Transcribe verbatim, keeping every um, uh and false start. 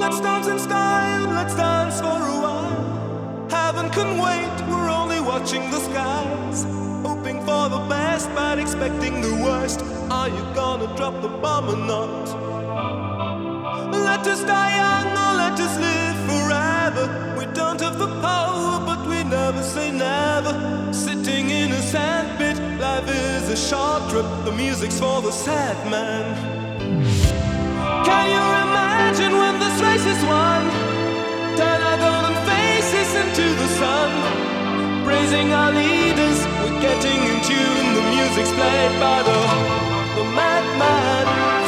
Let's dance in style, let's dance for a while. Heaven can wait, we're only watching the skies. Hoping for the best, but expecting the worst. Are you gonna drop the bomb or not? Let us die young or let us live forever. We don't have the power, but we never say never. Sitting in a sandpit, life is a short trip. The music's for the sad man. Can you imagine when this race is won? Turn our golden faces into the sun. Praising our leaders, we're getting in tune. The music's played by the, the madman.